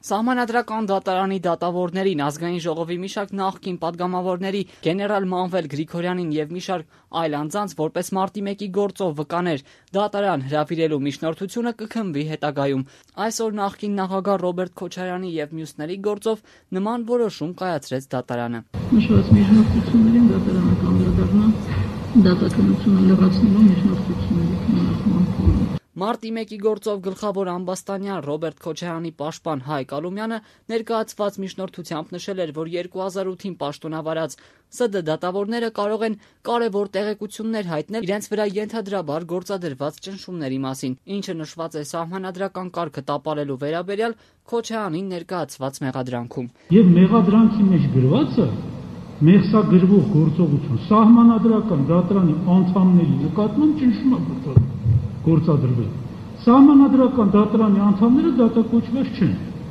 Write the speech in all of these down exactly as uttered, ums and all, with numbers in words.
Սահմանադրական դատարանի դատավորներին, ազգային ժողովի մի շարք նախկին պատգամավորների, գեներալ Մանվել Գրիգորյանին եւ մի շարք այլ անձանց որպես մարտի մեկի գործով վկաներ դատարան հրավիրելու միջնորդությունը կքննվի հետագայում։ Այսօր նախկին նախագահ Ռոբերտ Քոչարյանի եւ մյուսների գործով նման որոշում կայացրեց դատարանը։ Նշված միջնորդություններին դատարանը կանդրադառնա դատականությունը լրացնելու միջնորդությունների քննարկման փուլում։ Մարտի մեկի գործով գլխավոր ամբաստանյան Ռոբերտ Քոչարյանի պաշտպան Հայկ Ալումյանը ներկայացված միջնորդությամբ նշել էր, որ երկու հազար ութին պաշտոնավարած ՍԴ դատավորները կարող են կարևոր տեղեկություններ հայտնել իրենց վրա ենթադրաբար գործադրված ճնշումների մասին, ինչը նշված է սահմանադրական կարգը տապալելու վերաբերյալ Քոչարյանին ներկայացված մեղադրանքում։ Եվ մեղադրանքի մեջ գրվածը մեղսագրվող գործողություն սահմանադրական դատարանի անդամների նկատմամբ ճնշում է գործադրվել։ Սահմանադրական դատարանի անդամները դատակոչված չեն։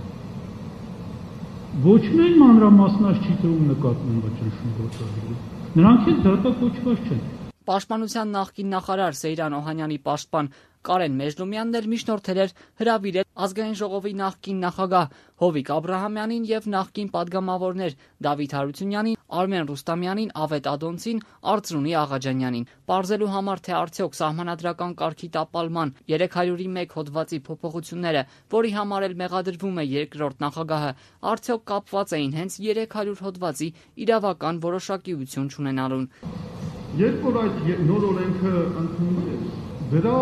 Ոչ միայն մանրամասնաշ նկատմամբ ճնշում գործադրվել, նրանք էլ դատակոչված չեն։ Պաշտպանության նախկին նախարար Սեյրան Օհանյանի պաշտպան Կարեն Մեժլումյանն էլ միջնորդել էր հրավիրել ազգային ժողովի նախկին նախագահ Հովիկ Աբրահամյանին եւ նախկին պատգամավորներ Դավիթ Հարությունյանին, Արմեն Ռուստամյանին, Ավետ Ադոնցին, Արծրունի Աղաջանյանին, պարզելու համար թե արդյոք սահմանադրական կարգի տապալման երեք հարյուր մեկ հոդվածի փոփոխությունները, որի համար էլ մեղադրվում է երկրորդ նախագահը, արդյոք կապված էին հենց երեք հարյուր հոդվածի իրավական որոշակիություն չունենալուն։ Երբ որ այդ նոր օրենքը ընդունվեց, դրա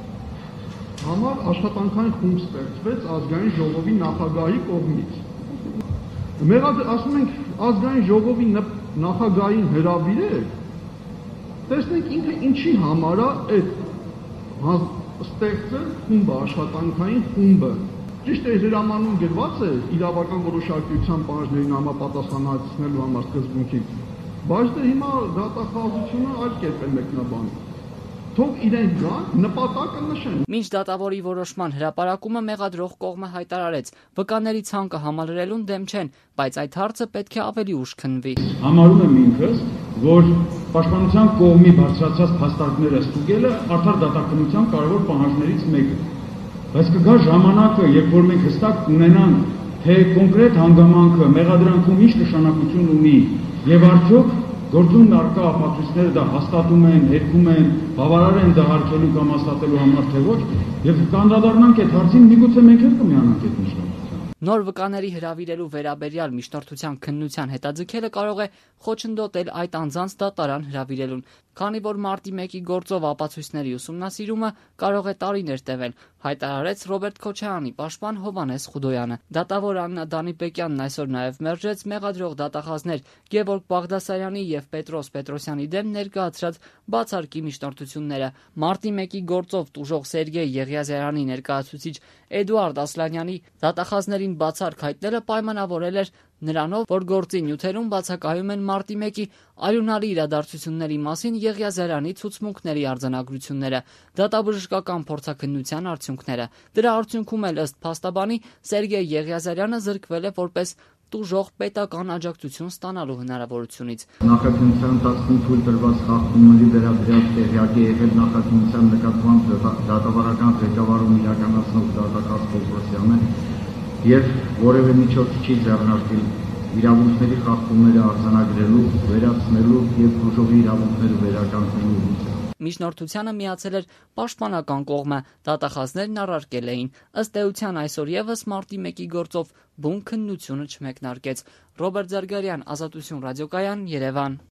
համար աշխատանքային խումբ ստեղծվեց ազգային ժողովի նախագահի կողմից։ Մեղադ ասում ենք ազգային ժողովի նախագահին հրավիրել, տեսնենք ինքը ինչի համար է այդ ստեղծել խումբը, աշխատանքային խումբը։ Ճիշտ է, հրամանում գրված է իրավական որոշակիության պահանջներին համապատասխանեցնելու համար սկզբունքին, բայց դե հիմա դատախազությունը այլ կերպ է մեկնաբանում։ Թող իրենք գան, նպատակը նշեն։ Մինչ դատավորի որոշման հրապարակումը մեղադրող կողմը հայտարարեց, վկաների ցանկը համալրելուն դեմ չեն, բայց այդ հարցը պետք է ավելի ուշ քննվի։ Համարում եմ ինքս, որ պաշտպանության կողմի բարձրացած փաստարկները ստուգելը արդար դատականության կարևոր պահանջներից մեկը է։ Բայց կգա ժամանակը, երբ որ մենք հստակ կունենանք, թե կոնկրետ հանգամանքը մեղադրանքում ինչ նշանակություն ունի եւ արդյոք գործում արկա ապացույցները դա հաստատում են, հերքում են, բավարար են դա հարկելու կամ հաստատելու համար թե ոչ, եւ կանդրադառնանք այդ հարցին, միգուցե մենք էլ կմիանանք այդ միջնորդությամբ։ Նոր վկաների հրավիրելու վերաբերյալ միջնորդության քննության հետաձգելը կարող է խոչընդոտել այդ անձանց դատարան հրավիրելուն, քանի որ մարտի մեկի գործով ապացույցների ուսումնասիրումը կարող է տարիներ տևել, հայտարարեց Ռոբերտ Քոչարյանի պաշտպան Հովհաննես Խուդոյանը։ Դատավոր Աննա Դանիպեկյանն այսօր նաև մերժեց մեղադրող դատախազներ Գևորգ Բաղդասարյանի եւ Պետրոս Պետրոսյանի դեմ ներկայացրած բացարկի միջնորդությունները։ Մարտի մեկի գործով տուժող Սերգեյ Եղիազարյանի ներկայացուցիչ Էդուարդ Ասլանյանի դատախազներին բացարկ հայտնելը պայմանավորել էր նրանով, որ գործի նյութերում բացակայում են մարտի մեկի արյունալի իրադարձությունների մասին Եղիազարյանի ցուցմունքների արձանագրությունները, դատաբժշկական փորձաքննության արդյունքները։ Դրա արդյունքում էլ ըստ փաստաբանի Սերգեյ Եղիազարյանը զրկվել է որպես տուժող պետական աջակցություն ստանալու հնարավորությունից։ Նախաքննության ընթացքում թույլ տրված խախտումների վերաբերյալ տեղյակ է եղել նախաքննության նկատմամբ դատավարական ղեկավարում իրականացնող դատախազ Պողոսյանը եւ որևէ միջոց չի ձեռնարկել իրավունքների խախտումները արձանագրելու, վերացնելու եւ տուժողի իրավունքները վերականգնելու ուղղությամբ։ Միջնորդությանը միացել էր պաշտպանական կողմը, դատախազներն առարկել էին։ Ըստ էության այսօր եւս մարտի մեկի գործով բուն քննությունը չմեկնարկեց։ Ռոբերտ Զարգարյան, Ազատություն ռադիոկայան, Երևան։